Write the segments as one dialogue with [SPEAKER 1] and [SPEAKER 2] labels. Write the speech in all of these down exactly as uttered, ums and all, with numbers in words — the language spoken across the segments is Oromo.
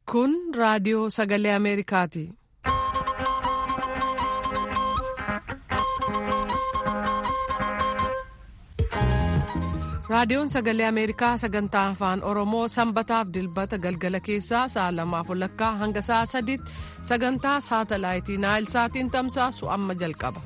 [SPEAKER 1] Kun raadiyoo sagalee Ameerikaati. Raadiyoon sagalee Ameerikaa sagantaa afaan Oromoo sanbataaf dilbata galgala keessaa sa'a lamaaf walakkaa hanga sa'a sadiitti sagantaa saatalaayitii Naayilsaatiin tamsaasu amma jalqaba.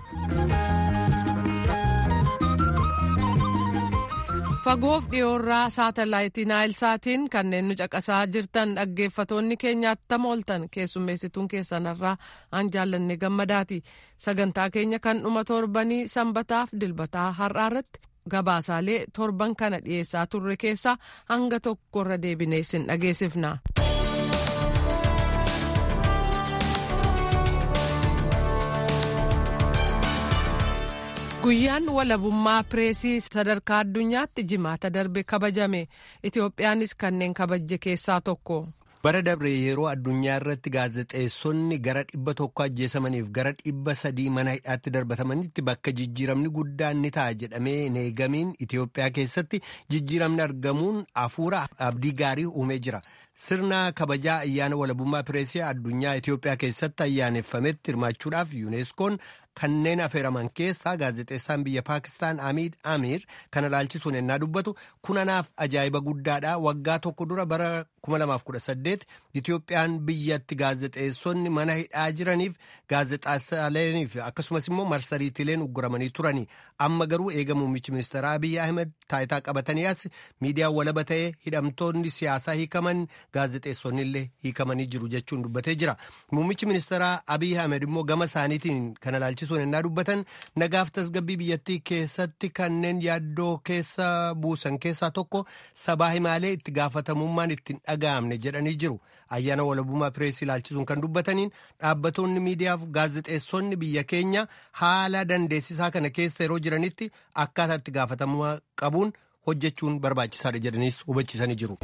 [SPEAKER 1] Fagoof dhiyoorraa saatalaayitii Naayilsaatiin kanneen nu caqasaa jirtan dhaggeeffatoonni keenyaatti tam ooltan keessummeessituun keessanarraa aan jaallanne gammadaati. Sagantaa keenya kan dhuma torbanii sanbataaf dilbataa har'aarratti gabaasaalee torban kana dhiyeessaa turre keessaa hanga tokkorra deebinee sin dhageessifna. Guyyaan walabummaa pireesii sadarkaa addunyaatti jimaata darbe kabajame. Itoophiyaanis kanneen kabajje keessaa tokko.
[SPEAKER 2] Bara dabre yeroo addunyaa irratti gaazexeessonni gara dhibba tokko ajjeesamaniif gara dhibba sadii mana hidhaatti darbatamanitti bakka jijjiiramni guddaan ni ta'a jedhamee hin eegamiin Itoophiyaa keessatti jijjiiramni argamuun hafuura abdii gaarii uumee jira. Sirna kabajaa ayyaana walabummaa pireesii addunyaa Itoophiyaa keessatti ayyaaneffametti hirmaachuudhaaf yuuneskoon kanneen affeeraman keessaa gaazexeessaan biyya Paakistaan Amiid Amiir kana ilaalchisuun ennaa dubbatu kunanaaf ajaa'iba guddaadha. Waggaa tokko dura bara kuma lamaaf kudha saddeet Itoophiyaan biyyatti gaazexeessonni mana hidhaa jiraniif gaazexaaleeniif akkasumas immoo marsariitiileen ugguramanii turani. Amma garuu eega muummichi ministeeraa Abiy Ahmed taayitaa qabatanii as miidiyaan walaba ta'ee hidhamtoonni siyaasaa hiikaman gaazexeessonni illee hiikamanii jiru jechuun dubbatee jira. Muummichi ministeeraa Abiy Ahmed immoo gama isaaniitiin kana ilaalchisuun ennaa dubbatan nagaaf tasgabbii biyyattii keessatti kanneen yaaddoo keessa buusan keessaa tokko sabaa himaalee itti gaafatamummaan ittiin dhaga'amne jedhanii jiru. Ayyaana walabummaa pireesii ilaalchisuun kan dubbataniin dhaabbatoonni miidiyaaf gaazexeessonni biyya keenya haala dandeessisaa kana keessa yeroo jiranitti akkaataa itti gaafatamummaa qabuun hojjechuun barbaachisaadha jedhaniis hubachiisanii jiru.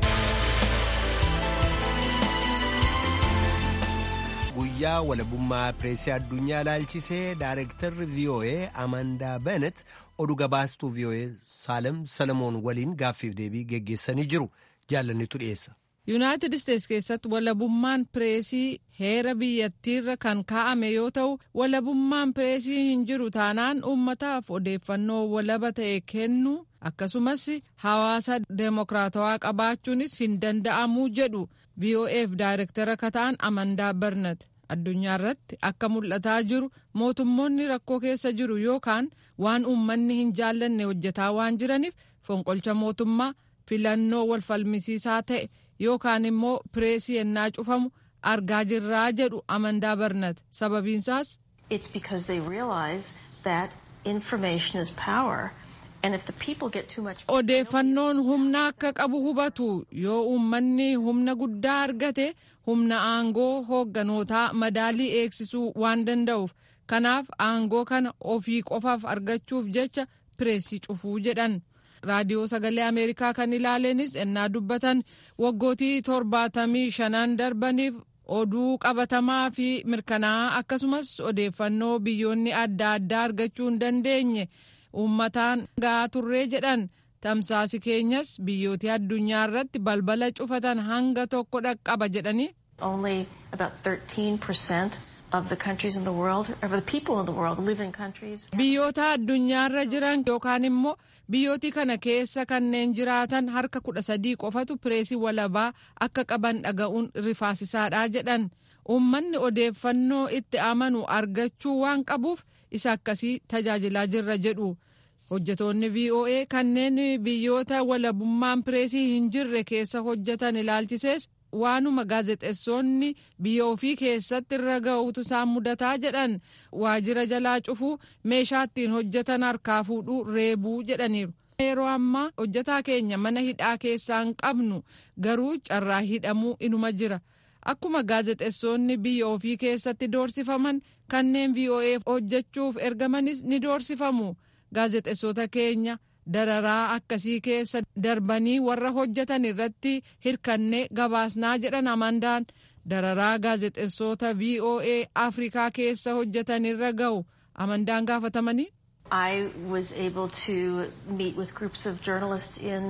[SPEAKER 2] Guyyaa walabummaa pireesii addunyaa ilaalchisee daayirektarri V O A Amandaa Benet oduu gabaastuu V O A Saalem Salamoon waliin gaaffiif deebii geggeessanii jiru. Jaallannitu dhiyeessa.
[SPEAKER 1] Yuunaayitid Isteets keessatti walabummaan pireesii heera biyyattiirra kan kaa'ame yoo ta'u walabummaan pireesii hin jiru taanaan uummataaf odeeffannoo walaba ta'e kennu akkasumas hawaasa deemokiraatawaa qabaachuunis hin danda'amu jedhu V O A'f daayirektara kata'an Amandaa Barnat. Addunyaa irratti akka mul'ataa jiru mootummoonni rakkoo keessa jiru yookaan waan uummanni hin jaallanne hojjetaa waan jiraniif fonqolcha mootummaa filannoo wal falmisiisaa ta'e yookaan immoo pireesii ennaa cufamu argaa jirraa jedhu Amandaa Barnat. Sababiinsaas
[SPEAKER 3] It's because they realize that information is power. And if the people get too much
[SPEAKER 1] odeeffannoon humna akka qabu hubatu. Yoo uummanni humna guddaa argate humna aangoo hoogganootaa madaalii eegsisuu waan danda'uuf kanaaf aangoo kana ofii qofaaf argachuuf jecha pireesii cufuu jedhan. Raadiyoo sagalee Ameerikaa kan ilaaleenis ennaa dubbatan waggootii torbaatamii shanaan darbaniif oduu qabatamaa fi mirkanaa'aa akkasumas odeeffannoo biyyoonni adda addaa argachuu hin dandeenye uummataan ga'aa turree jedhan. Tamsaasi keenyas biyyoota addunyaa irratti balbala cufatan hanga tokko dhaqqaba jedhanii.
[SPEAKER 3] Only about thirteen percent of the countries in the world, of the people in the world live in countries.
[SPEAKER 1] Biyyoota addunyaarra jiran yookaan immoo biyyooti kana keessa kanneen jiraatan harka kudha sadii qofatu pireesii walabaa akka qaban dhaga'uun rifaasisaadha jedhan. Uummanni odeeffannoo itti amanu argachuu waan qabuuf isa akkasii tajaajilaa jirra jedhu. Hojjetoonni V O A kanneen biyyoota walabummaan pireesii hin jirre keessa hojjetan ilaalchisees waanuma gaazexeessonni biyya ofii keessatti irra ga'uutu isaan mudataa jedhan. Waajjira jalaa cufuu meeshaa ittiin hojjetan harkaa fuudhuu reebuu jedhaniiru. Yeroo ammaa hojjetaa keenya mana hidhaa keessaa hin qabnu garuu carraa hidhamuu inuma jira. Akkuma gaazexeessonni biyya ofii keessatti doorsifaman kanneen V O A hojjechuuf ergamanis ni doorsifamu. Gaazexeessota keenya dararaa akkasii keessa darbanii warra hojjetan irratti hirkannee gabaasnaa jedhan Amandaan. Dararaa gaazexeessota V O A Afrikaa keessa hojjetan irra ga'u Amandaan gaafatamanii.
[SPEAKER 3] I was able to meet with groups of journalists in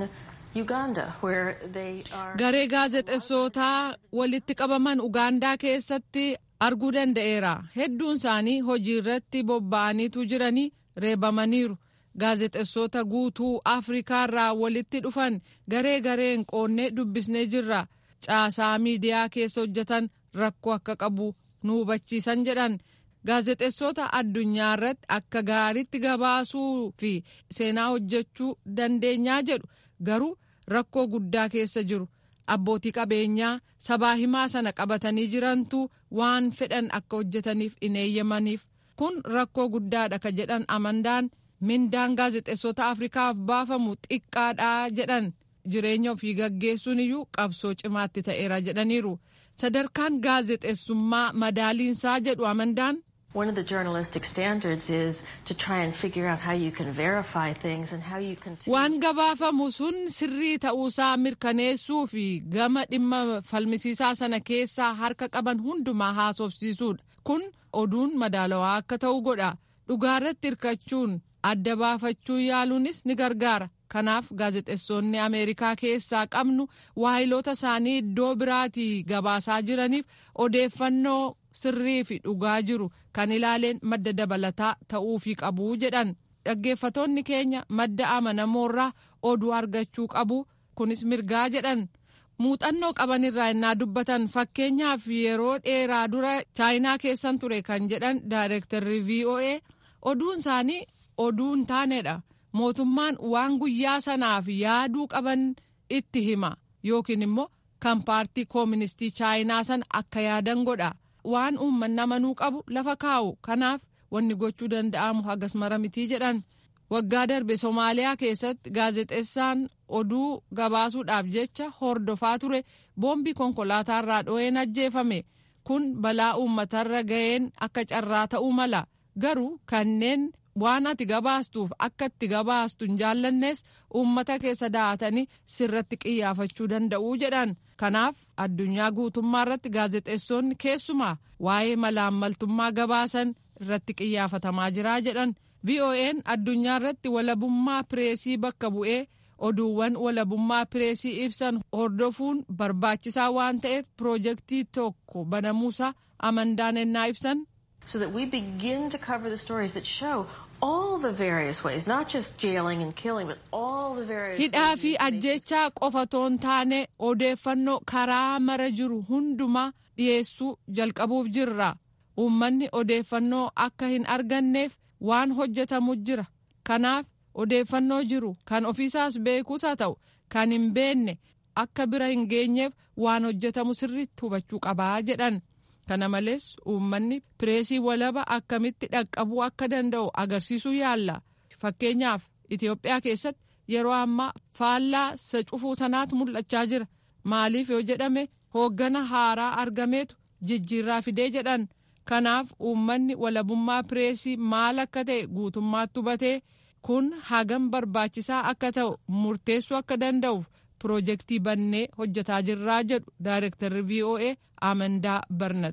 [SPEAKER 3] Uganda, where they are...
[SPEAKER 1] Garee gaazexeessootaa walitti qabaman Ugaandaa keessatti arguu danda'eera. Hedduun isaanii hojii irratti bobba'aniitu jiranii reebamaniiru. Gaazexeessoota guutuu Afrikaa irraa walitti dhufan garee gareen qoonnee dubbisnee jirra. Caasaa miidiyaa keessa hojjetan rakkoo akka qabu nu hubachiisan jedhan. Gaazexeessoota addunyaa irratti akka gaariitti gabaasuu fi seenaa hojjechuu dandeenyaa jedhu. Garuu rakkoo guddaa keessa jiru. Abbootii qabeenyaa sabaa himaa sana qabatanii jirantu waan fedhan akka hojjetaniif hin eeyyamaniif. Kun rakkoo guddaadha ka jedhan Amandaan. Mindaan gaazexeessota Afrikaaf baafamu xiqqaadha jedhan. Jireenya ofii gaggeessuun iyyuu qabsoo cimaatti ta'eera jedhaniiru. Sadarkaan gaazexeessummaa madaaliinsaa jedhu Amandaan.
[SPEAKER 3] One of the journalistic standards is to try and figure out how you can verify things and how you can...
[SPEAKER 1] Waan gabaafamu sun sirrii ta'uusaa mirkaneessuu fi gama dhimma falmisiisaa sana keessaa harka qaban hundumaa haasofsiisuudha. Kun oduun madaalawaa akka ta'u godha. Dhugaarratti hirkachuun adda baafachuu yaaluunis ni gargaara. Kanaaf gaazexeessonni Ameerikaa keessaa qabnu waahiloota isaanii iddoo biraatii gabaasaa jiraniif odeeffannoo sirrii fi dhugaa jiru kan ilaaleen madda dabalataa ta'uufii qabu jedhan. Dhaggeeffatoonni keenya madda amanamoorraa oduu argachuu qabu. Kunis mirgaa jedhan. Muuxannoo qabanirraa innaa dubbatan fakkeenyaaf yeroo dheeraa dura chaayinaa keessan ture kan jedhan daayirektarri V O A oduun isaanii oduu hin taanedha. Mootummaan waan guyyaa sanaaf yaaduu qaban itti hima yookiin immoo kan paartii kooministii chaayinaa san akka yaadan godha. Waan uummanni amanuu qabu lafa kaa'u. Kanaaf wanni gochuu danda'amu hagas mara mitii jedhan. Waggaa darbe Somaaliyaa keessatti gaazexeessaan oduu gabaasuudhaaf jecha hordofaa ture boombii konkolaataarraa dho'een ajjeefame. Kun balaa uummatarra ga'een akka carraa ta'uu mala. Garuu kanneen waan ati gabaastuuf akka itti gabaastu hin jaallannes uummata keessa daa'atanii sirratti qiyyaafachuu danda'uu jedhan. Kanaaf addunyaa guutummaa irratti gaazexeessonni keessumaa waa'ee malaammaltummaa gabaasan irratti qiyyaafatamaa jiraa jedhan. V O A'n addunyaa irratti walabummaa pireesii bakka bu'ee oduuwwan walabummaa pireesii ibsan hordofuun barbaachisaa waan ta'eef piroojeektii tokko banamuusaa Amandaan ennaa ibsan.
[SPEAKER 3] So that we begin to cover the stories that show all the various ways, not just jailing and killing, but all the various...
[SPEAKER 1] Hidhaa fi ajjechaa qofatoon taane odeeffannoo karaa mara jiru hundumaa dhiyeessuu jalqabuuf jirra. Uummanni odeeffannoo akka hin arganneef waan hojjetamu jira. Kanaaf odeeffannoo jiru kan ofiisaas beekuus haa ta'u kan hin beekne akka bira hin geenyeef waan hojjetamu sirriitti hubachuu qabaa jedhan. Kana malees uummanni pireesii walaba akkamitti dhaqqabuu akka danda'u agarsiisuu yaalla. Fakkeenyaaf Itoophiyaa keessatti yeroo ammaa faallaa isa cufuu sanaatu mul'achaa jira. Maaliif yoo jedhame hooggana haaraa argameetu jijjiirraa fidee jedhan. Kanaaf uummanni walabummaa pireesii maal akka ta'e guutummaatti hubatee kun hagam barbaachisaa akka ta'u murteessuu akka danda'uuf piroojeektii bannee hojjetaa jirraa jedhu daayirektarri V O A Amandaa Barnat.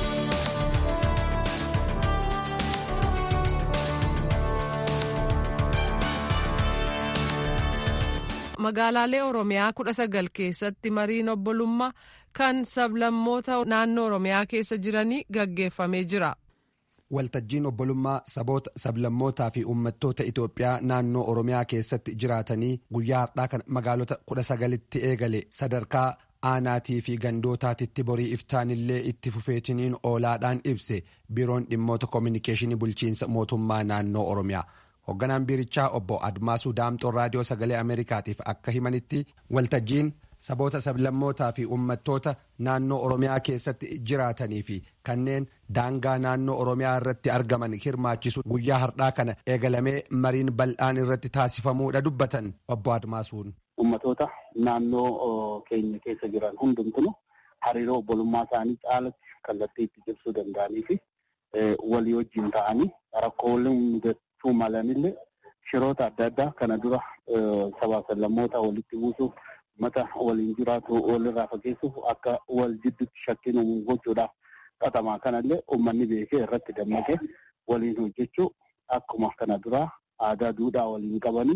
[SPEAKER 1] Magaalaalee Oromiyaa kudha sagal keessatti mariin obbolummaa kan sablammoota naannoo Oromiyaa keessa jiranii gaggeeffamee jira.
[SPEAKER 4] Waltajjiin obbolummaa saboota sablammootaa fi uummattoota Itoophiyaa naannoo Oromiyaa keessatti jiraatanii guyyaa har'aa kan magaalota kudha sagalitti eegale sadarkaa aanaatii fi gandootaatitti borii iftaanillee itti fufeetiniin oolaadhaan ibse biiroon dhimmoota koominikeeshinii bulchiinsa mootummaa naannoo Oromiyaa. Hoogganaan biirichaa obbo Admaasuu Daamxoo raadiyoo sagalee Ameerikaatiif akka himanitti waltajjiin saboota sablammootaa fi uummattoota naannoo Oromiyaa keessatti jiraatanii fi kanneen daangaa naannoo Oromiyaa irratti argaman hirmaachisu guyyaa har'aa kana eegalamee mariin bal'aan irratti taasifamuudha dubbatan obbo Admaasuun.
[SPEAKER 5] Uummattoota naannoo keenya keessa jiran hundumtuu hariiroo obbolummaa isaanii caalatti kallattii itti cimsuu danda'anii fi walii wajjin ta'anii rakkoo mudachuu malanillee shiroota adda addaa kana dura sabaa sablammoota walitti buusuuf mata waliin jiraatu walirraa fageessuuf akka wal jidduutti shakkiin uumuu gochuudhaaf xaxamaa kanallee uummanni beekee irratti dammaqee waliin hojjechuu akkuma kana dura aadaa duudhaa waliin qabanii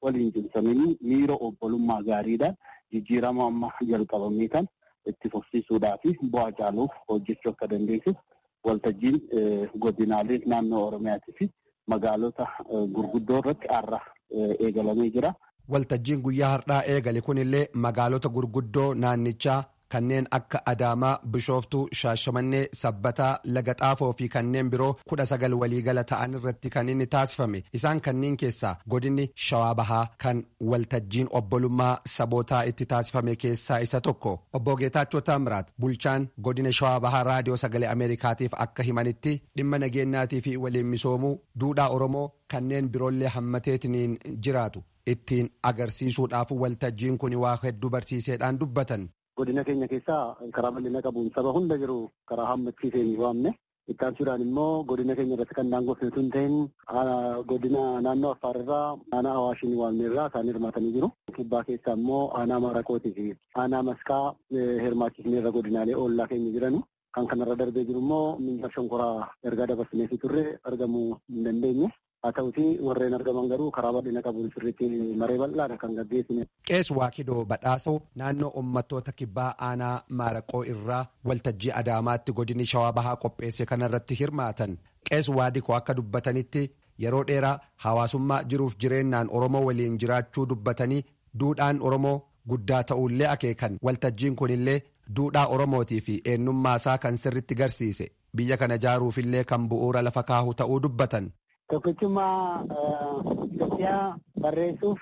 [SPEAKER 5] waliin cimsamanii miira obbolummaa gaariidhaan jijjiirama amma jalqabamee kan itti fufsiisuudhaa fi bu'aa caaluuf hojjechuu akka dandeessuuf waltajjiin godinaalee naannoo Oromiyaatii fi magaalota gurguddoo irratti har'a eegalamee jira.
[SPEAKER 4] Waltajjiin guyyaa har'aa eegale kunillee magaalota gurguddoo naannichaa kanneen akka Adaamaa, Bishooftuu, Shaashamannee, Sabbataa, Laga Xaafoo fi kanneen biroo kudha sagal waliigala ta'an irratti kan inni taasifame. Isaan kanneen keessaa godinni Shawaa Bahaa kan waltajjiin obbolummaa sabootaa itti taasifame keessaa isa tokko. Obbo Geetaachoo Taamiraat bulchaan godina Shawaa Bahaa raadiyoo sagalee Ameerikaatiif akka himanitti dhimma nageenyaatii fi waliin misoomuu duudhaa Oromoo kanneen biroollee hammateetiniin jiraatu ittiin agarsiisuudhaaf waltajjiin kun waa hedduu barsiiseedhaan dubbatan.
[SPEAKER 5] Godina keenya keessaa karaa bal'ina qabuun saba hunda jiru karaa hammachiisee ni waamne. Ittaansuudhaan immoo godina keenya irratti kan daangofne tun ta'in godina naannoo Affaar irraa aanaa Awaashii ni waamne irraa isaan hirmaatanii jiru. Kibbaa keessaa immoo aanaa Maraqootii fi aanaa Maskaa hirmaachisnee irra godinaalee ollaa keenya jiranu. Kan kanarra darbee jiru immoo Minjar Shonkoraa ergaa dabarsinee fi turre argamuu hin dandeenye. Haa ta'uti warreen argaman garuu karaa bal'ina qabuun sirriitti maree bal'aadha kan gaggeessine.
[SPEAKER 4] Qees Waakidoo Badhaasoo naannoo uummattoota kibbaa aanaa Maaraqoo irraa waltajjii Adaamaatti godinni Shawaa Bahaa qopheesse kanarratti hirmaatan. Qees Waadikoo akka dubbatanitti yeroo dheeraa hawaasummaa jiruuf jireenyaan Oromoo waliin jiraachuu dubbatanii duudhaan Oromoo guddaa ta'uullee akeekan. Waltajjiin kunillee duudhaa Oromootii fi eenyummaasaa kan sirriitti garsiise. Biyya kana ijaaruufillee kan bu'uura lafa kaahu ta'uu dubbatan.
[SPEAKER 5] Tokkichummaa Itoophiyaa barreessuuf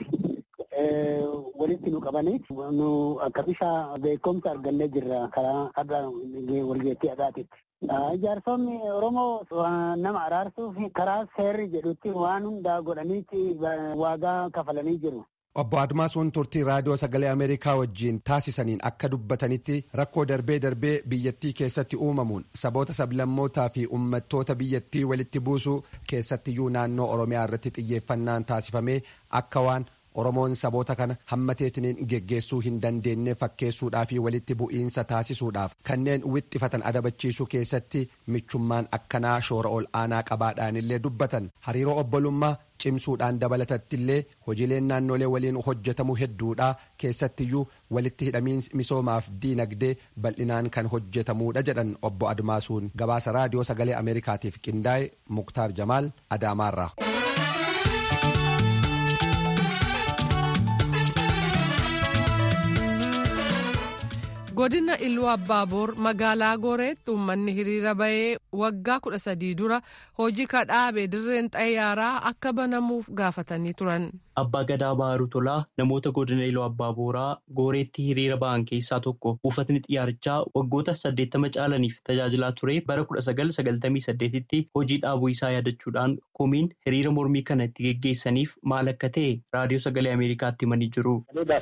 [SPEAKER 5] walitti nu qabanii nu akka bishaa beekumsa argannee jirra karaa adda walgeettii adaatitti. Ijaarsonni Oromoo nama araarsuuf karaa seerri jedhutti waan hundaa godhaniitti waagaa kafalanii jiru.
[SPEAKER 4] Obbo Admaasuun turtii raadiyoo sagalee Ameerikaa wajjiin taasisaniin akka dubbatanitti rakkoo darbee darbee biyyattii keessatti uumamuun saboota sablammootaa fi uummattoota biyyattii walitti buusuu keessattiyyuu naannoo Oromiyaa irratti xiyyeeffannaan taasifamee akka waan Oromoon saboota kana hammateetiniin geggeessuu hin dandeenye fakkeessuudhaa fi walitti bu'iinsa taasisuudhaaf kanneen wixxifatan adabachiisuu keessatti michummaan akkanaa shoora ol aanaa qabaadhaanillee dubbatan. Hariiroo obbolummaa cimsuudhaan dabalatattillee hojiileen naannolee waliin hojjetamu hedduudha keessattiyyuu walitti hidhamiinsi misoomaaf diinagdee bal'inaan kan hojjetamuudha jedhan obbo Admaasuun. Gabaasa raadiyoo sagalee Ameerikaatiif qindaa'e Muktaar Jamaal Adaamaarraa.
[SPEAKER 1] Godina Iluu Abbaaboor magaalaa Gooreetti uummanni hiriira bahee waggaa kudha sadii dura hojii kadhaabe dirreen xayyaaraa akka banamuuf gaafatanii turan.
[SPEAKER 6] Abbaa Gadaa Baharuu Tolaa namoota godina Iluu Abbaaboraa Gooreetti hiriira bahan keessaa tokko. Buufatni xiyyaarichaa waggoota saddeettama caalaniif tajaajilaa ture bara kudha sagal sagaltamii saddeetitti hojii dhaabuu isaa yaadachuudhaan komiin hiriira mormii kana itti geggeessaniif maal akka ta'e raadiyoo sagalee Ameerikaatti himanii jiru.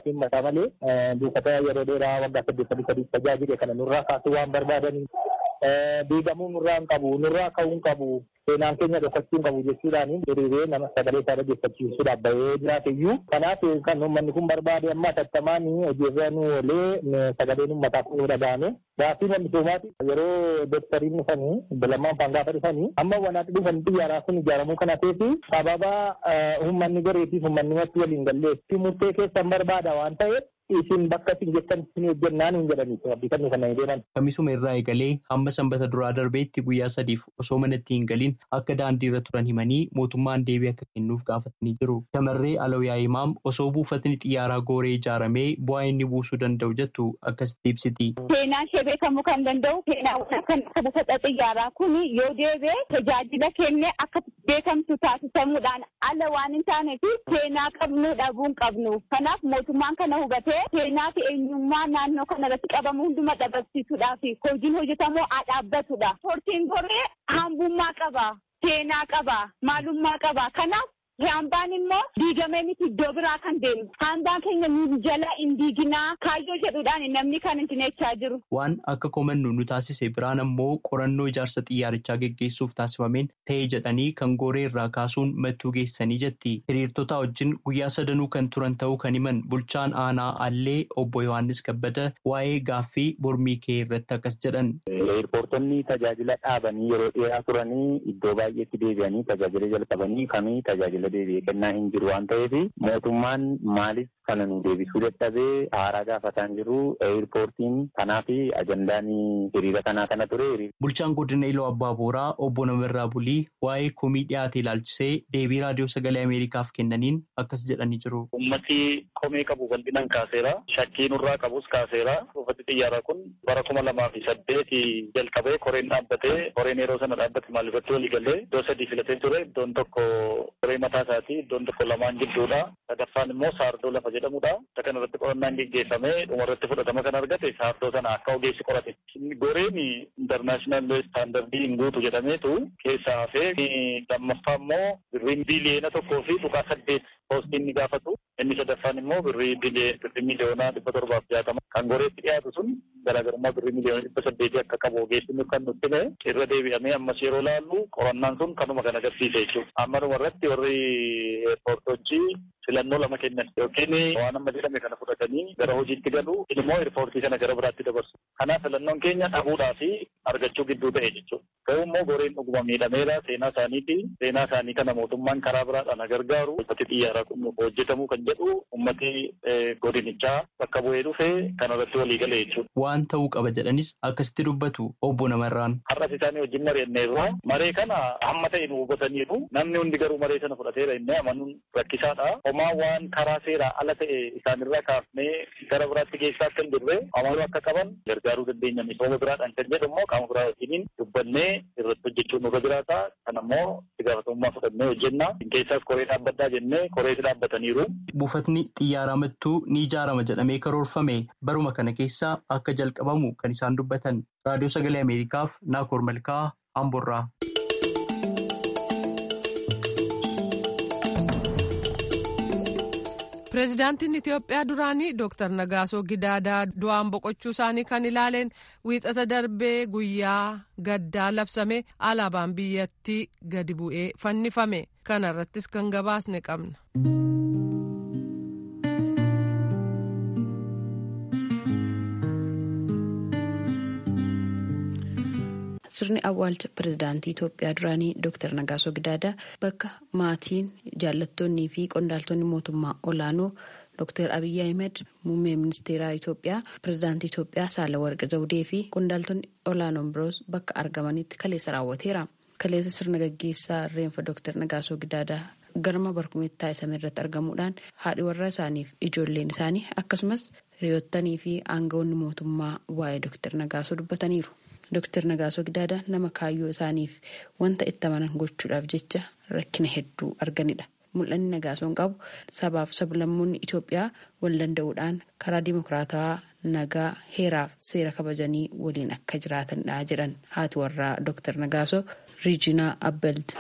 [SPEAKER 7] Tajaajila kana nurraa kaasuu waan barbaadaniif diigamuu nurraa hin qabu, nurraa ka'uu hin qabu, seenaan keenya dhokachuu hin qabu jechuudhaan hiriiree nama sagalee isaa dhaggeeffachiisuudhaaf bahee jiraateyyuu. Kanaaf kan uummanni kun barbaade amma tattamaan hojiirra nu oolee sagaleen uummataaf nu dhagahame. Gaafii misoomaati yeroo doktariin dhufanii Lammaa Magarsaa dhufanii amma wanaatti dhufanii xiyyaaraa kun ijaaramuu kana ta'eef sababa uummanni Gooreetiif uummanni matti waliin galleessi murtee keessan barbaada waan ta'eef isin bakka isin jettan isin hojjennaan hin jedhaniitu abdii kan nuuf deeman.
[SPEAKER 6] Kamisuma irraa eegalee hamma sanbata duraa darbeetti guyyaa sadiif osoo manatti hin galin akka daandii irra turan himanii mootummaan deebii akka kennuuf gaafatanii jiru. Shamarree Alawyaa Imaam osoo buufatni xiyyaaraa Gooree ijaaramee bu'aa inni buusuu danda'u jettu akkasitti ibsiti.
[SPEAKER 8] Seenaan ishee beekamuu kan danda'u seenaawwan akka buufata xiyyaaraa kun yoo deebee tajaajila kennee akka beekamtu taasisamuudhaan ala waan hin taaneef seenaa qabnu dhabuun qabnu. Kanaaf mootummaan kana hubatee seenaa fi eenyummaa naannoo kana irratti qabamu hunduma dhabamsiisuudhaaf hojiin hojjetamu haa dhaabbatudha. Ispoortiin Gooree hambummaa qaba, seenaa qaba, maalummaa qaba. Kanaaf hambaan immoo diigamee miti iddoo biraa kan deemu. Hambaan keenya nu jala hin diiginaa kaayyoo jedhuudhaan namni kan hin tineechaa jiru.
[SPEAKER 6] Waan akka komannu nu taasise biraan ammoo qorannoo ijaarsa xiyyaarichaa geggeessuuf taasifameen ta'ee jedhanii kan Gooree irraa kaasuun mattuu geessanii jetti. Hiriirtota wajjin guyyaa sadanuu kan turan ta'uu kan himan bulchaan aanaa Allee obbo Yohaannis Kabbada waa'ee gaaffii mormii kee irratti akkas jedhan.
[SPEAKER 7] Eerpoortonni tajaajila dhaabanii yeroo dheeraa turanii iddoo baay'eetti deebi'anii tajaajila jalqabanii kamii tajaajila tajaajila deebi'ee kennaa hin jiru waan ta'eef mootummaan maaliif kana nu deebisuu dadhabee haaraa gaafataan jiru eerpoortiin kanaa fi ajandaan hiriira kanaa kana ture.
[SPEAKER 6] Bulchaan godina Iluu Abbaa Booraa obbo Namirraa Bulii waa'ee komii dhiyaate ilaalchisee deebii raadiyoo sagalee Ameerikaaf kennaniin akkas jedhanii jiru.
[SPEAKER 7] Ummati komii qabu bal'inaan kaaseera. Shakkii nurraa qabus kaaseera. Buufatni xiyyaaraa kun bara kuma lamaa fi saddeeti jalqabee koreen dhaabbatee koreen yeroo sana dhaabbate maalirratti walii galee iddoo sadii filatee ture. Iddoon tokko koree mataa isaatii, iddoon tokko lamaan gidduudha. Sadaffaan immoo saardoo lafa jedhamudha. Isa kanarratti qorannaan geggeeffamee dhumarratti fudhatama kan argate saardoo sana akka ogeessi qorate. Goreen intarnaashinaal istaandardii hin guutu jedhameetu keessaa hafee lammaffaa immoo birriin biiliyeena tokkoo fi tuqaa saddeet poostiin ni gaafatu. Inni sadaffaan immoo birrii birrii miliyoonaa dhibba torbaaf jaatama. Kan goreetti dhiyaatu sun garaagarummaa birrii miliyoona dhibba saddeetii akka qabu ogeessi kan nutti hime irra deebi'amee ammas yeroo laallu qorannaan sun kanuma kan agarsiise jechuudha. Amma dhumarratti warri eerpoortochii filannoo lama kennan yookiin waan amma jedhame kana fudhatanii gara hojiitti galu immoo eerpoortii kana gara biraatti dabarsu. Kanaaf filannoon keenya dhabuudhaa fi argachuu gidduu ta'e jechuudha. Garuu immoo goreen dhuguma miidhameera seenaa isaaniiti. Seenaa isaanii kana mootummaan karaa biraadhaan gargaaru uffati xiyyaaraa kun hojjetamuu kan jedhu ummati godinichaa bakka bu'ee dhufee kanarratti walii galee jechuudha.
[SPEAKER 6] Waan ta'uu qaba jedhanis akkasitti dubbatu obbo Namarraan.
[SPEAKER 7] Har'as isaanii wajjin mari'anneerra. Maree kana hamma ta'e nu hubataniiru. Namni hundi garuu maree sana fudhateera inni amanuun rakkisaadha. Homaa waan karaa seeraa ala ta'e isaanirraa kaafnee gara biraatti geessaa akka hin jirre amaluu akka qaban gargaaruu dandeenya. Misooma biraadhaan kan jedhu immoo qaama biraa wajjiniin dubbannee irratti hojjechuun nurra jiraata. Kan ammoo itti gaafatamummaa fudhannee hojjenna. Keessaas koree dhaabbaddaa jennee korees dhaabbataniiru.
[SPEAKER 6] Buufatni xiyyaaraa mattuu ni ijaarama jedhamee karoorfame baruma kana keessa akka jalqabamu kan isaan dubbatan. Raadiyoo Sagalee Ameerikaaf Naakoor Malkaa Amborraa.
[SPEAKER 1] Pireezidaantiin Itiyoophiyaa duraanii Dooktar Nagaasoo Gidaadaa du'aan boqochuu isaanii kan ilaaleen wiixata darbee guyyaa gaddaa labsame alaabaan biyyattii gadi bu'ee fannifame. Kana irrattis kan gabaasne qabna.
[SPEAKER 9] Sirni awwaalcha pireezidaantii Itoophiyaa duraanii Dooktar Nagaasoo Gidaadaa bakka maatiin jaallattoonnii fi qondaaltonni mootummaa olaanoo Dooktar Abiyyi Ahmed muummee ministeeraa Itoophiyaa, pireezidaantii Itoophiyaa Saalawarqi Zawudee fi qondaaltonni olaanoon biroos bakka argamanitti kaleessa raawwateera. Kaleessa sirna gaggeessaa reenfa Dooktar Nagaasoo Gidaadaa galma barkumeettaa isaanii irratti argamuudhaan haadhi warraa isaaniif ijoolleen isaanii akkasumas hiriyoottanii fi aangawoonni mootummaa waa'ee Dooktar Nagaasoo dubbataniiru. Dooktar Nagaasoo Gidaadaa nama kaayyoo isaaniif wanta itti amanan gochuudhaaf jecha rakkina hedduu arganidha. Mul'anni Nagaasoon qabu sabaaf sablammoonni Itoophiyaa wal danda'uudhaan karaa dimokiraatawaa nagaa heeraaf seera kabajanii waliin akka jiraatanidha jedhan haati warraa Dooktar Nagaasoo Riijinaa Abbelt.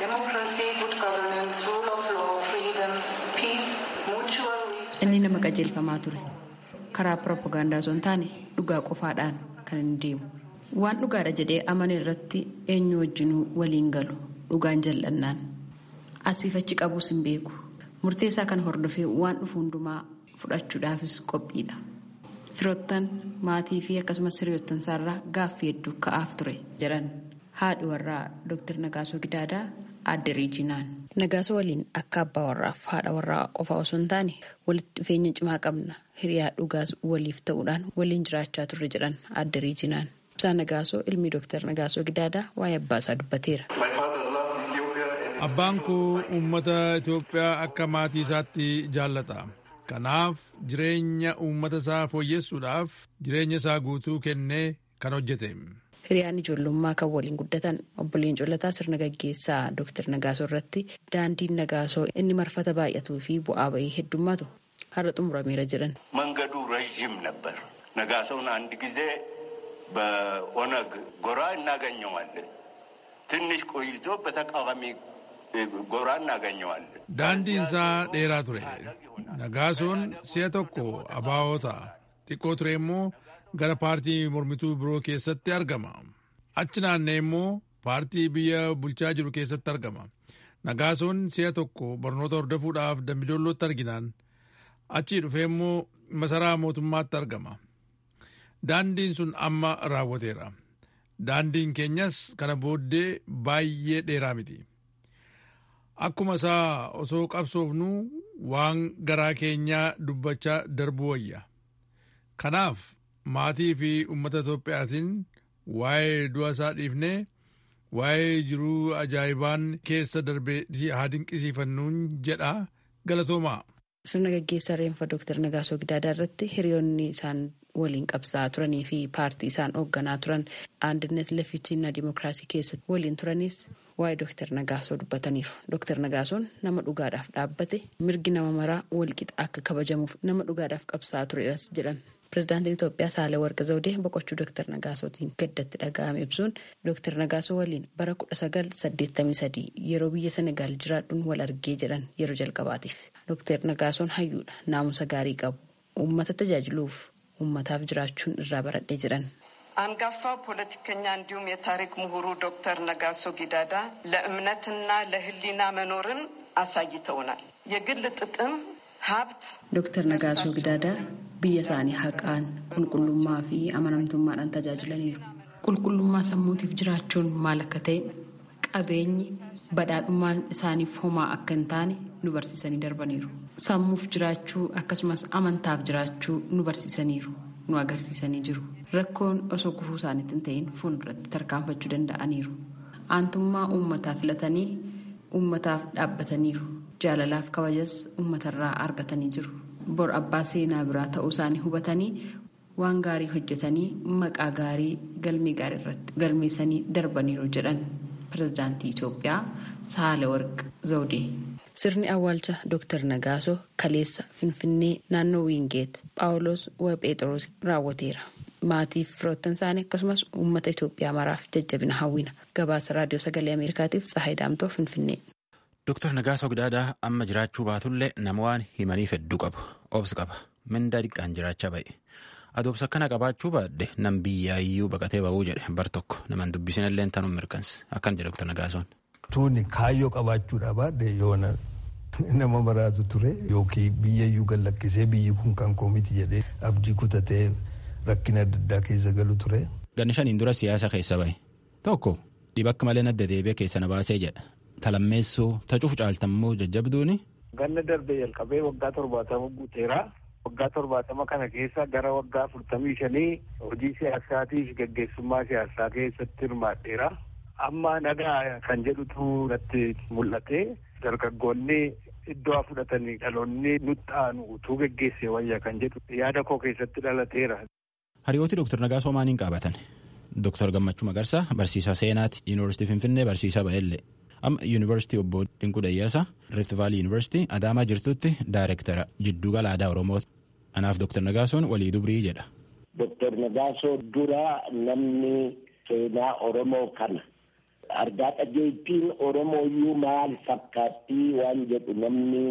[SPEAKER 9] Inni nama qajeelfamaa ture. Karaa piroopagaandaa osoo hin taane dhugaa qofaadhaan kan inni deemu. Waan dhugaadha jedhee amane irratti eenyu wajjinuu waliin galu dhugaan jal'annaan asiif achi qabuus hin beeku. Murteessaa kan hordofee waan dhufu hundumaa fudhachuudhaafis qophiidha. Firoottan maatii fi akkasumas hiriyoottan isaarraa gaaffii hedduu ka'aaf ture jedhan haadhi warraa Dooktar Nagaasoo Gidaadaa adde Riijinaan. Nagaasoo waliin akka abbaa warraaf haadha warraa qofa osoo hin taane walitti dhufeenya cimaa qabna hiriyaa dhugaas waliif ta'uudhaan waliin jiraachaa turre jedhan adde Riijinaan. Ibsaa Nagaasoo ilmi Dooktar Nagaasoo Gidaadaa waa'ee abbaa isaa dubbateera.
[SPEAKER 10] Abbaan koo uummata Itoophiyaa akka maatii isaatti jaallata. Kanaaf jireenya uummata isaa fooyyessuudhaaf jireenya isaa guutuu kennee kan hojjete.
[SPEAKER 9] Hiriyaan ijoollummaa kan waliin guddatan obboleen Colataa sirna gaggeessaa Dooktar Nagaasoo irratti daandiin Nagaasoo inni marfata baay'atuu fi bu'aa ba'ii heddummaatu har'a xumurameera jedhan.
[SPEAKER 11] Mangadu rajim ነበር. ነጋሶን አንድ ጊዜ በኦነግ ጎራ እናገኘዋለን ትንሽ ቆይቶ በተቃዋሚ ጎራ እናገኘዋለን.
[SPEAKER 10] daandiin isaa dheeraa ture. Nagaasoon si'a tokko abaa'oota xiqqoo ture immoo gara paartii mormituu biroo keessatti argama. Achi naannee immoo paartii biyya bulchaa jiru keessatti argama. Nagaasoon si'a tokko barnoota hordofuudhaaf Dambidollootti arginaan achii dhufee immoo masaraa mootummaatti argama. Daandiin sun amma raawwateera. Daandiin keenyas kana booddee baay'ee dheeraa miti. akkuma isaa osoo qabsoofnu waan garaa keenyaa dubbachaa darbuu wayya. Kanaaf maatii fi uummata Itoophiyaatiin waa'ee du'a isaa dhiifnee waa'ee jiruu ajaa'ibaan keessa darbee haa dinqisiifannuun jedha. Galatoomaa.
[SPEAKER 9] Sirna gaggeessaa reenfa Dooktar Nagaasoo Gidaadaa irratti hiriyoonni isaan waliin qabsaa turanii fi paartii isaan hoogganaa turan Andinet Lefichiina Dimookiraasii keessatti waliin turanis waa'ee Dooktar Nagaasoo dubbataniiru. Dooktar Nagaasoon nama dhugaadhaaf dhaabbate mirgi nama maraa walqixa akka kabajamuuf nama dhugaadhaaf qabsaa turedhas jedhan. Pireezidaantiin Itoophiyaa Saahilewarq Zawudee boqochuu Dooktar Nagaasootiin gaddatti dhaga'ame ibsuun Dooktar Nagaasoo waliin bara kudha sagal saddeettamii sadii yeroo biyya Senegaal jiraadhuun wal argee jedhan yeroo jalqabaatiif. Dooktar Nagaasoon hayyuudha, naamusa gaarii qabu, uummata tajaajiluuf uummataaf jiraachuun irraa baradhee jedhan.
[SPEAKER 12] አንጋፋው ፖለቲከኛ እንዲሁም የታሪክ ምሁሩ ዶክተር ነጋሶ ጊዳዳ ለእምነትና ለሕሊና መኖርን አሳይተውናል። የግል ጥቅም ሀብት
[SPEAKER 9] ዶክተር ነጋሶ ጊዳዳ biyya isaanii haqaan qulqullummaa fi amanamtummaadhaan tajaajilaniiru. Qulqullummaa sammuutiif jiraachuun maal akka ta'e qabeenyi badhaadhummaan isaaniif homaa akka hin taane nu barsiisanii darbaniiru. Sammuuf jiraachuu akkasumas amantaaf jiraachuu nu barsiisaniiru, nu agarsiisanii jiru. Rakkoon osoo gufuu isaaniitti hin ta'in fuulduratti tarkaanfachuu danda'aniiru. Aantummaa uummataa filatanii uummataaf dhaabbataniiru. Jaalalaaf kabajas uummatarraa argatanii jiru. Bor abbaa seenaa biraa ta'uu isaanii hubatanii waan gaarii hojjetanii maqaa gaarii galmee gaarii irratti galmeessanii darbaniiru jedhan pireezidaantii Itoophiyaa Saahilewarq Zawudee. Sirni awwaalcha Dooktar Nagaasoo kaleessa Finfinnee naannoo Wiingeet Phaawulos Wapheexroos raawwateera. Maatii fi firoottan isaanii akkasumas uummata Itoophiyaa maraaf jajjabina hawwina. Gabaasa raadiyoo sagalee Ameerikaatiif Tsahaay Daamtoo Finfinnee.
[SPEAKER 13] Dooktar Nagaasoo Gidaadaa amma jiraachuu baatullee nama waan himaniif hedduu qabu. Obsa qaba. Mindaa dhiqqaan jiraachaa ba'e. Adoobsa akkana qabaachuu baadde nam biyyaayyuu baqatee ba'uu jedhe bar tokko naman dubbisinallee tanuun mirkansi. Akkan jedhe Dooktar Nagaasoon.
[SPEAKER 14] Tuuni kaayyoo qabaachuudha baadde yoona nama maraatu ture yookiin biyyayyuu gallakkisee biyyi kun kan koomiti jedhee abdii kutatee rakkina adda addaa keessa galu ture.
[SPEAKER 13] Ganni shaniin dura siyaasa keessa ba'e. Tokko dhibakka malee nadda deebi'ee keessa na baasee jedha. Talammeessuu tacuuf caaltammoo jajjabduuni.
[SPEAKER 15] Ganna darbee jalqabee waggaa torbaatama guuteera. Waggaa torbaatama kana keessa gara waggaa afurtamii shanii hojii siyaasaatii fi gaggeessummaa siyaasaa keessatti hirmaadheera. Amma nagaa kan jedhutu natti mul'ate. Dargaggoonni iddoo fudhatanii dhaloonni nutti aanu utuu gaggeessee wayya kan jedhu yaada koo keessatti dhalateera.
[SPEAKER 13] Hariyooti Dooktar Nagaasoo maaliin qabatan? Dooktar Gammachuu Magarsaa barsiisaa seenaati. Yuunivarsiitii Finfinnee barsiisaa ba'ellee. Amma Yuunivarsiitii Obbo Dinquu Dayyaasa Rift Vaalii Yuunivarsiitii Adaamaa jirtutti daayireektara jidduu gala aadaa Oromooti. Anaaf Dooktar Nagaasoon walii dubrii jedha.
[SPEAKER 16] Dooktar Nagaasoo dura namni seenaa Oromoo kana argaa dhageettiin Oromooyyuu maal fakkaattii waan jedhu namni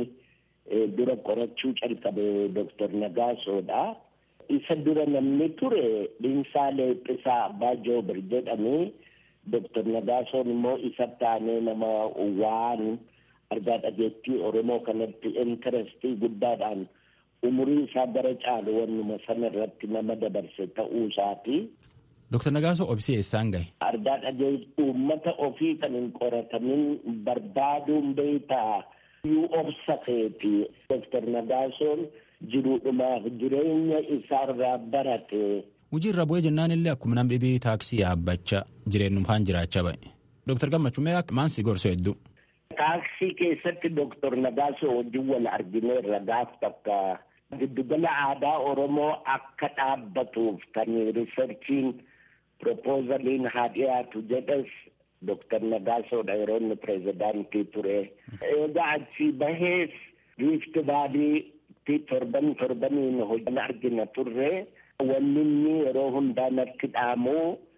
[SPEAKER 16] dura qorachuu calqabe Dooktar Nagaasoodha. Isa dura namni ture Dhiinsaa Leeqqisaa Abbaa Joobir jedhamee Dooktar Nagaasoon immoo isa taanee nama waan argaa dhageettii Oromoo kanatti intarestii guddaadhaan umurii isaa bara caalu wannuma sana irratti nama dabarse ta'uu isaati.
[SPEAKER 13] Dooktar Nagaasoo obsi eessaan gahe?
[SPEAKER 16] Argaa dhageettii uummata ofii kan hin qoratamin barbaaduun beektaa yuu obsa keeti. Dooktar Nagaasoon jiruudhumaaf jireenya isaarraa barate.
[SPEAKER 13] Hojii irra bu'ee jennaan illee akkuma nam dhibii taaksii yaabbachaa jireenyummaan jiraachaa ba'e. Dooktar Gammachuu mee maansi gorsoo hedduu?
[SPEAKER 16] Taaksii keessatti Dooktar Nagaasoo wajjin wal argineerra gaaf takka giddugala aadaa Oromoo akka dhaabbatuuf kan riisarchiin propoozaliin haa dhiyaatu jedhes Dooktar Nagaasoodha yeroo inni pireezidaantii ture. Egaa achii bahees Rift Vaaliitti torban torbaniin hojii argina turre. Wanni inni yeroo hundaa natti dhaamu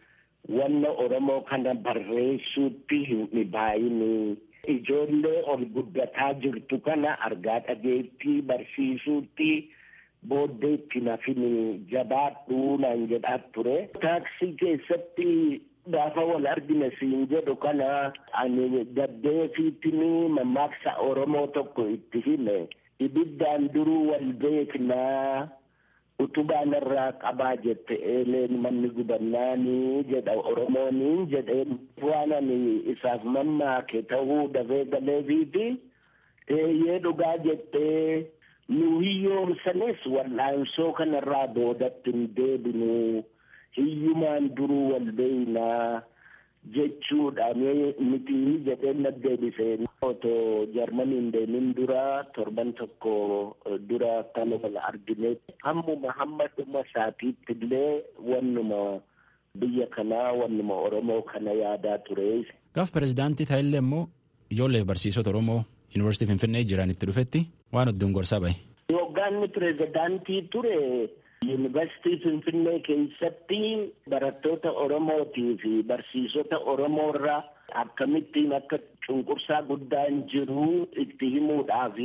[SPEAKER 16] wanna Oromoo kana barreessuutti hin dhibaayini. Ijoollee ol guddataa jirtu kana argaa dhageettii barsiisuutti booddeetti nafini jabaadhuu naan jedhaa ture. Taaksii keessatti gaafa wal argine siin jedhu kana ani gaddeefiittini mammaaksa Oromoo tokko itti hime. Ibiddaan duruu wal beeknaa. utubaan irraa qabaa jette eeleen manni gubannaanii jedha Oromooniin jedheen waan ani isaaf mammaake ta'uu dafee galeefiiti eeyyee dhugaa jettee nu hiyyoomsanis wal'aansoo kanarraa boodatti hin deebinu hiyyumaan duruu wal beeynaa jechuudha miti jedheen na deebiseen otoo jarmaniin deemin dura torban tokko dura kana wal argine hammuma hamma dhuma isaatiitti illee wannuma biyya kanaa wannuma Oromoo kana yaadaa ture.
[SPEAKER 13] Gaaf pirezidaantii ta'ellee immoo ijoollee barsiisota Oromoo yuunivarsiitii Finfinnee jiranitti dhufetti waan hedduun gorsaa bahe.
[SPEAKER 16] Hoggaanni pirezidaantii ture yuunivarsiitii Finfinnee keessatti barattoota Oromootii fi barsiisota Oromoo irraa akkamittiin akka cunqursaa guddaan jiru itti himuudhaaf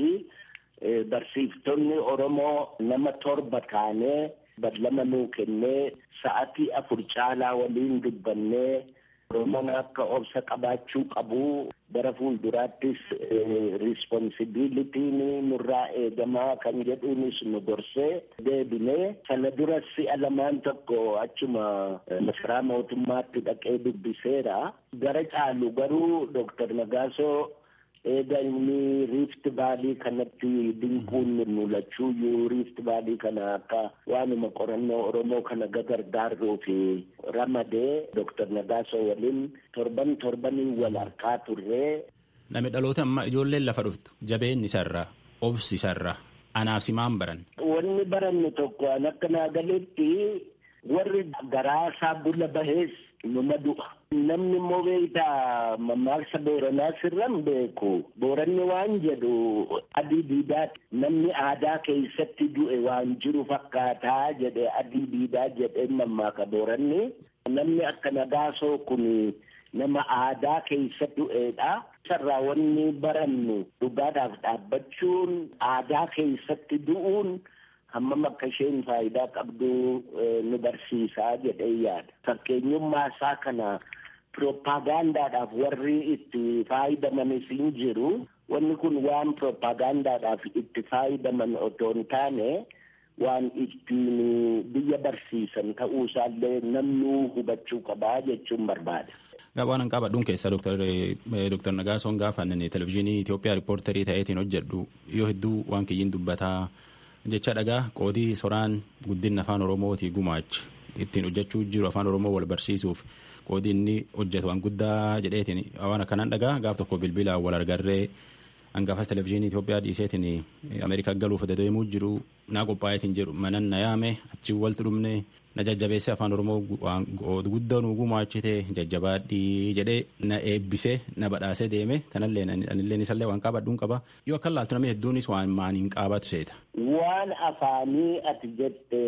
[SPEAKER 16] barsiiftonni Oromoo nama torba taanee badlama nuu kennee sa'atii afur caalaa waliin dubbannee Oromoon akka obsa qabaachuu qabu bara fuulduraattis risponsibilitiin nurraa eegamaa kan jedhuunis nu gorsee deebinee sana duras si'a lamaan tokko achuma masaraa mootummaatti dhaqee dubbiseera. Gara caalu garuu Dooktar Nagaasoo eega inni riifti baalii kanatti dinquun mul'achuuyyuu riifti baalii kana akka waanuma qorannoo Oromoo kana gargaaruu fi ramadee Dooktar Nagaasoo waliin torban torbanii wal harkaa turree.
[SPEAKER 13] Namni dhaloota amma ijoolleen lafa dhuftu jabeen isarraa obsi isarraa anaaf simaan baran.
[SPEAKER 16] Wanni barannu tokko an akka naa galetti warri garaasaa bula bahees numa du'a. Namni immoo beektaa mammaaksa Booranaa sirran beeku. Booranni waan jedhu adii diidaati. Namni aadaa keessatti du'e waan jiru fakkaataa jedhe adii diidaa jedhee mammaaka Booranni. Namni akka Nagaasoo kun nama aadaa keessa du'eedha. Sarraa wanni barannu dhugaadhaaf dhaabbachuun aadaa keessatti du'uun hammam akka isheen faayidaa qabdu nu barsiisaa jedhee yaada. Fakkeenyummaa isaa kana piroopaagandaadhaaf warri itti faayidamanis hin jiru. Wanni kun waan piroopaagandaadhaaf itti faayidaman otoo hin taane waan ittiin biyya barsiisan ta'uu isaallee namni hubachuu qabaa jechuun barbaada.
[SPEAKER 13] Waan an qabadhuun keessaa Dooktar Nagaasoon gaafa televizyiinii Itoophiyaa riippoortarii ta'eetiin hojjedhu yoo hedduu waan kiyyiin dubbataa jecha dhagaa qoodii soraan guddina afaan Oromootii gumaacha ittiin hojjechuu jiru afaan Oromoo wal barsiisuuf qoodii inni hojjetu waan guddaa jedheetiin waan akkanaan dhagaa gaaf tokko bilbilaan wal argarree hangaafas televizyiinii Itoophiyaa dhiiseetiin Ameerikaa galuuf dedeemuu jiru naa qophaa'eetiin jedhu manan na yaame achi walitti dhumne na jajjabeessee afaan Oromoo guddaa nu gumaachite jajjabaadhii jedhee na eebbisee na badhaasee deeme tanallee anillee isallee waan qabadhuun qaba yoo akka laaltu namni hedduunis waan maaniin qaabatu seeta.
[SPEAKER 16] Waan afaanii ati jette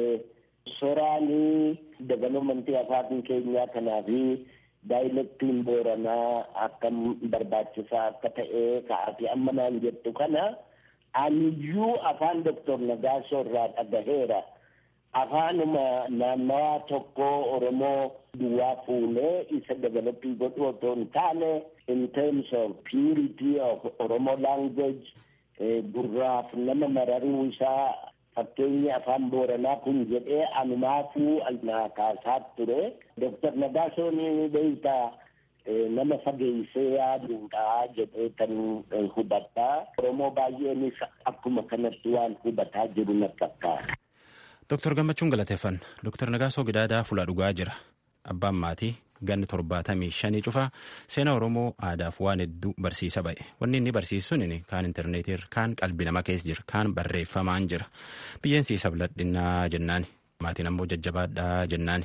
[SPEAKER 16] soraanii dabaloomantii afaan keenyaa kanaa fi daayilektiin Booranaa akkam barbaachisaa akka ta'ee ka'aati amma naan jettu kana aniyyuu afaan Dooktar Nagaasoo irraa dhagaheera. Afaanuma naannawaa tokko Oromoo duwwaa fuunee isa developii godhu otoo hin taane in terms of purity of Oromo language gurraaf nama mararuu isaa fakkeenyi afaan Booranaa kun jedhee anumaafuu naa kaasaa ture. Dooktar Nagaasoon beektaa nama fageessee yaaduudha jedhee kan hubataa. Oromoo baay'eenis akkuma kanatti waan hubataa jiru na fakkaata.
[SPEAKER 13] Dooktar Gammachuun galateeffanna. Dooktar Nagaasoo Gidaadaa fuula dhugaa jira. Abbaan maatii ganni torbaatamii shanii cufaa seenaa Oromoo aadaaf waan hedduu barsiisa ba'e. Wanni inni barsiisuun kaan intarneetii kaan qalbii nama keessa jira kaan barreeffamaan jira. Biyyeen sii sabladhinnaa jennaani. Maatiin ammoo jajjabaadhaa jennaani.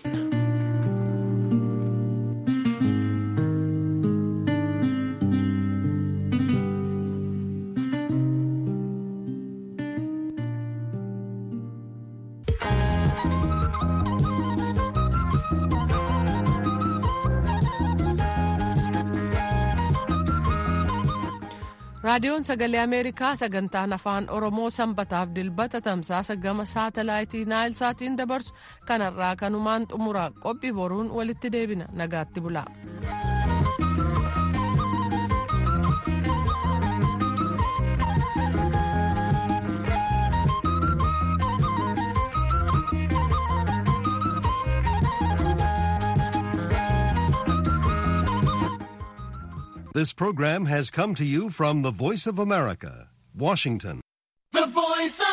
[SPEAKER 1] raadiyoon sagalee ameerikaa sagantaan afaan oromoo sanbataaf dilbata tamsaasa gama saatalaayitii naayilsaatiin dabarsu kanarraa kanumaan xumura qophii boruun walitti deebina nagaatti bulaa.
[SPEAKER 17] This program has come to you from the Voice of America, Washington.